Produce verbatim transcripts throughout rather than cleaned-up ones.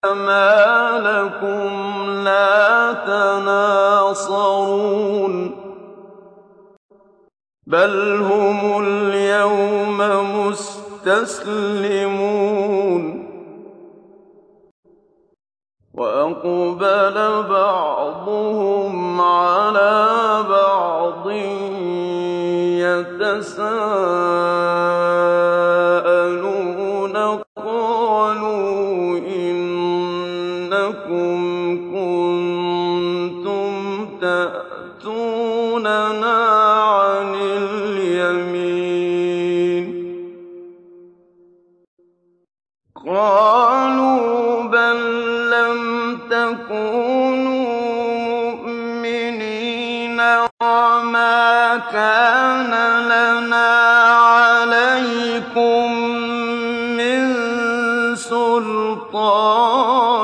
مَا لَكُمْ لَا تَنَاصَرُونَ بَلْ هُمُ الْيَوْمَ مُسْتَسْلِمُونَ وَأَقْبَلَ بَعْضُهُمْ عَلَىٰ بَعْضٍ يَتَسَاءَلُونَ قَالُوا إِنَّكُمْ كُنتُمْ تَأْتُونَنَا عَنِ الْيَمِينِ قَالُوا بَل لَّمْ تَكُونُوا مُؤْمِنِينَ وَمَا كَانَ لَنَا عَلَيْكُم مِّن سُلْطَانٍ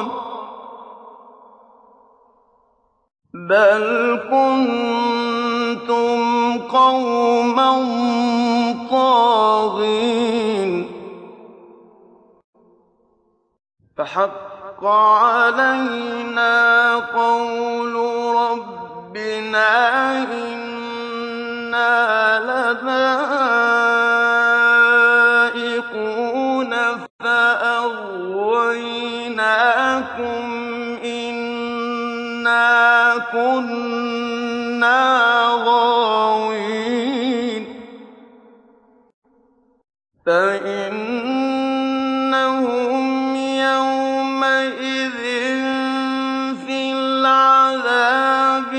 بَلْ كُنتُمْ قَوْمًا طَاغِينَ فَحَقَّ عَلَيْنَا قَوْلُ رَبِّنَا إِنَّا لَذَائِقُونَ فَأَغْوَيْنَاكُمْ إِنَّا كُنَّا غَاوِينَ فَإِنَّهُمْ يَوْمَئِذٍ فِي الْعَذَابِ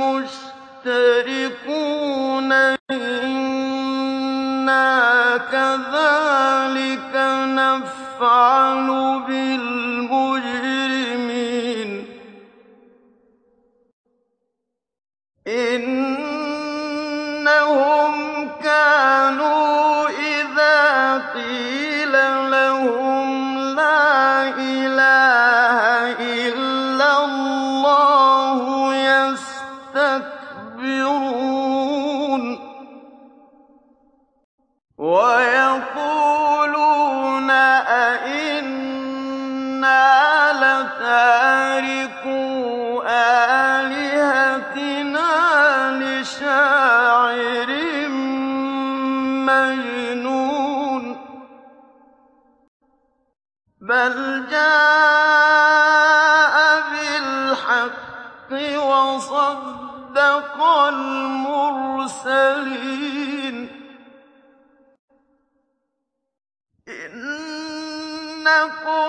مُشْتَرِكُونَ إِنَّا كَذَٰلِكَ نَفْعَلُ بِالْمُجْرِمِينَ إِنَّهُمْ كَانُوا إِذَا قِيلَ لَهُمْ لَا إِلَٰهَ إِلَّا اللَّهُ يَسْتَكْبِرُونَ وَيَقُولُونَ أَئِنَّا لَتَارِكُو آلِهَتِنَا لِشَاعِرٍ مَّجْنُونٍ بَلْ جَاءَ بِالْحَقِّ وَصَدَّقَ الْمُرْسَلِينَ إِنَّكُمْ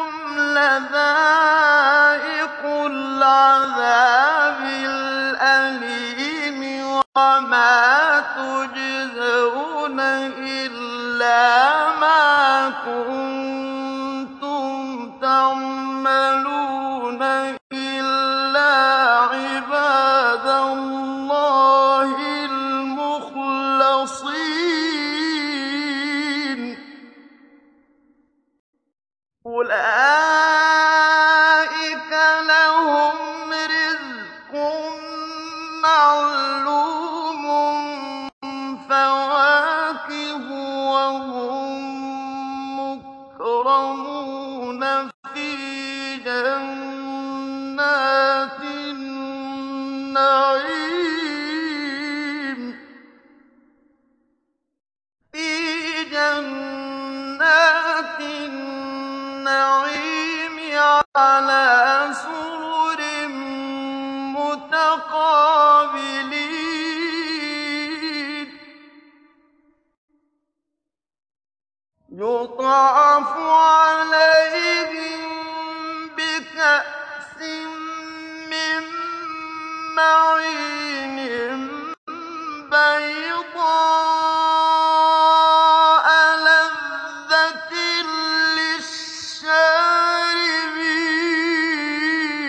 لَذَائِقُو الْعَذَابِ الْأَلِيمِ وَمَا تُجْزَوْنَ إِلَّا مَا كُنتُمْ تَعْمَلُونَ إِلَّا عِبَادَ اللَّهِ الْمُخْلَصِينَ أُولَٰئِكَ لَهُمْ رِزْقٌ مَّعْلُومٌ فَوَاكِهُ وَهُم مُّكْرَمُونَ فِي جَنَّاتِ النَّعِيمِ في جنات النعيم على سرر متقابلين يطاف عليهم بكأس من معين بيضاء لذة للشاربين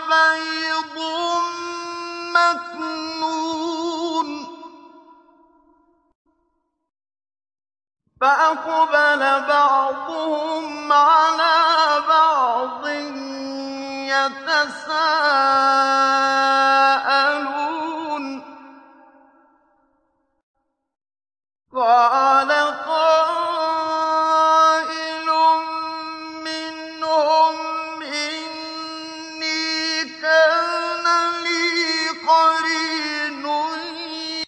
بين